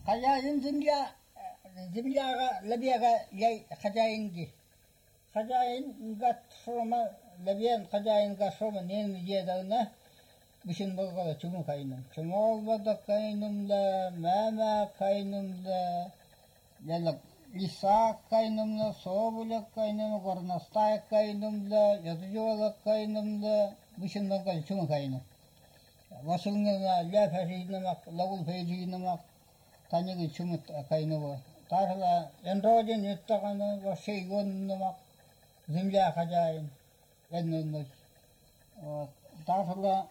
хозяин земляга лебега яй хозяинги. Хозяин гат шома лебен хозяин гат шома нен едагна бишин болгала чуму кайным. Чумолбада кайнымда, мама кайнымда, ялак Исаак кайнымда, Соболек кайнымда, Горностай кайнымда, Ядыжолак кайнымда, бишин болгала чуму кайным. Vasılngana lafasıynamak, lavul feyciynamak, tanıgı çumut kaynağı. Tarla enrojin yuttakanı, vasıy gonnamak, zimya kacayın, ennönmüş. Tarla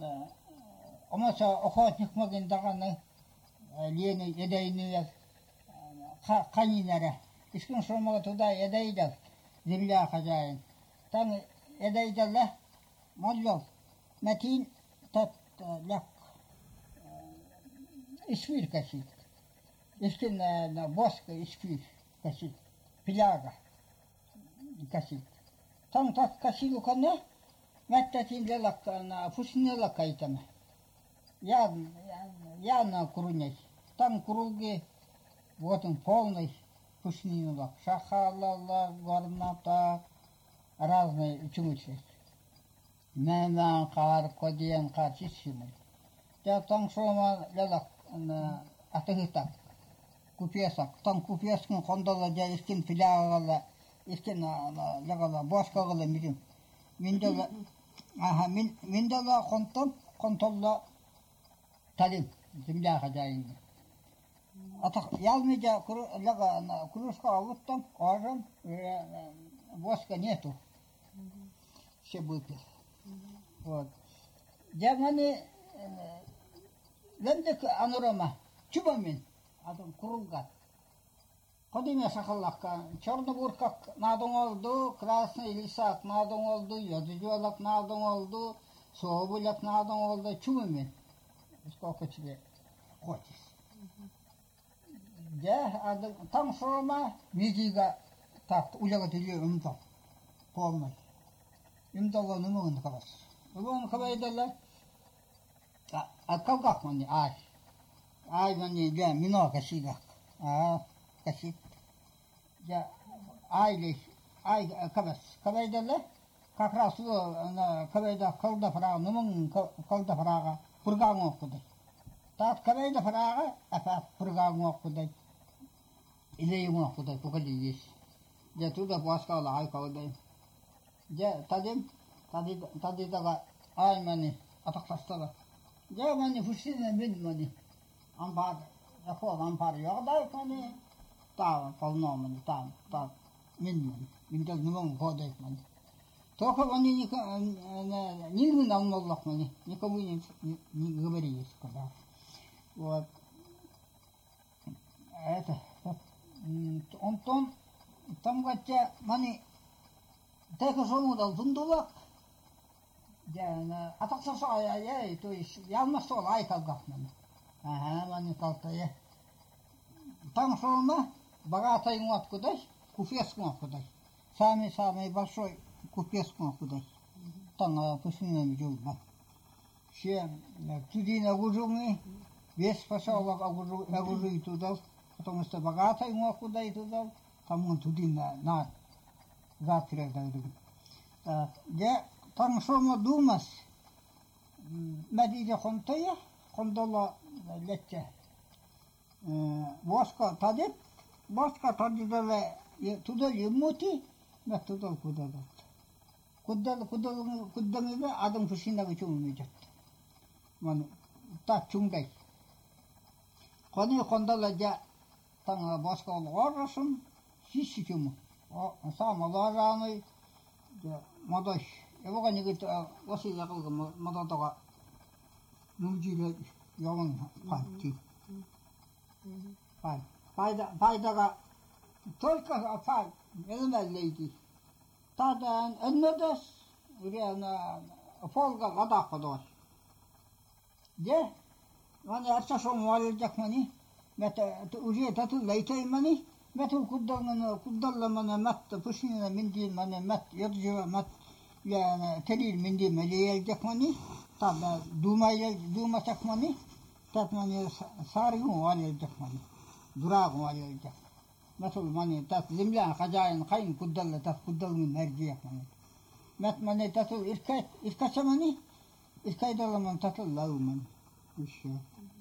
amasa okat yıkmakın dakanı, liyeni edeyini kanynara. İskün sormağı tuda edeydak, zimya kacayın. Tanı edeydallah, mollol, metin, tat, лак ишвир косит. Ишкин на боска ишвир косит. Пиляга косит. Там так косилу кана, мэттатин лак на фушне лак кайтама. Я на куруняй. Там круги вот он полный фушнин лак. Шахалала, горната, разные чумучи. Мәнән қар, кодиен қар чишімі. Жа таң шома ләлақ атығытақ, күпесақ. Таң күпескін қондала жа ешкен пилағала, ешкен ләғала бошқағала мирим. Мендала қонтолла талим, земляға жайынды. Атақ ялмы жа күрішқа алыптам, ажам, бошқа нету. Все быки. Вот. Я мане лендек анурама чубамин адам курулга. Кодиме сахаллакка черный буркак надон oldu, красный лисак надон oldu, ядыжолак надон oldu, соболяк надон oldu чубамин. Сколько тебе хочешь. Я адам там шома мидига так уляга тили умтал полный. Имдала нумагын кабас. Угон кабайдала. Калгак мани ай. Ай мани я мино касигак. Касит. Я ай кабас. Кабайдала. Как раз на кабайда калда фрага нумагын калда фрага пурган окудай. Тат кабайда фрага афа пурган окудай. Илей окудай покали есть. Я туда паскала ай калдай. Я тадидаға ай мани атақластала. Я мани фушсина мин мани ампар, яқол ампар яғдай мани та полно мани та мин мани. Миндел нуман қодайк мани. Только мани нилмин алмаллақ мани. Никому не говори, сказал. Вот. Это. Он там гатя мани Тека жомудал дундулак. Я атаксаса я то есть явно сол айкалгак мен. Мани калтая. Там шома богатай моткудай, купец моткудай. Самый большой купец моткудай. Там пушинем жулба. Все тудина гужуми весь пошел агужу туда, потому что богатай моткудай туда, там он тудина на завтра дойду. Я там шома думас. Медиде хонтая, хондола летче. Бошка тадидале туда юмути, на туда куда. Куддамиде адам фушинага чуммижат. Ман так чунгай. Кони хондола жа там бошка олгорсын, шиши чуму. Сам лажаны мадаш. Эвога негит оси якылга мадатага нумжиле явын панти. Пайдага только пай элмеллейди. Тадан эннедес урена фолга гада кодор. Де мани арчашо муалжак мани мета уже тату лейтэй мани мету куддалла мана мат пушина минди мана мат яджива мат я телил минди мелиелжак мани тада думасак мани тат мане саргун валердик мане дурагун валердик مثل ماني تات زملان خجاين خاين كدل تات كدل من مرجيك ماني مت ماني تاتو إركات ماني إركات الله من تاتو الله ماني وش